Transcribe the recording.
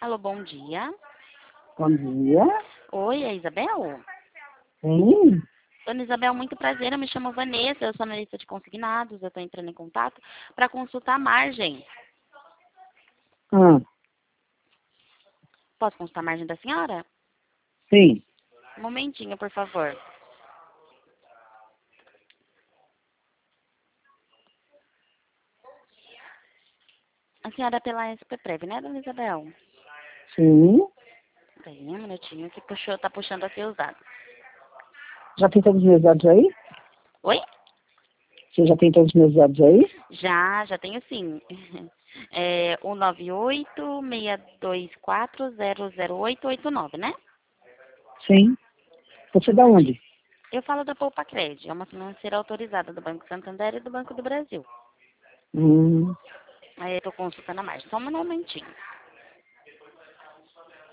Alô, bom dia. Bom dia. Oi, é Isabel? Sim. Dona Isabel, muito prazer. Eu me chamo Vanessa, eu sou analista de consignados. Eu estou entrando em contato para consultar a margem. Ah, Posso consultar a margem da senhora? sim. Um momentinho, por favor. A senhora é pela SPPrev, né, Dona Isabel? Sim. Peraí, um minutinho que tá puxando aqui os dados. Já tem todos os meus dados aí? Oi? Você já tem todos os meus dados aí? Já tenho sim. É 198-624-00889, né? Sim. Você é da onde? Eu falo da Poupa Cred, é uma financeira autorizada do Banco Santander e do Banco do Brasil. Hum, Aí eu tô consultando a margem. Só um momentinho.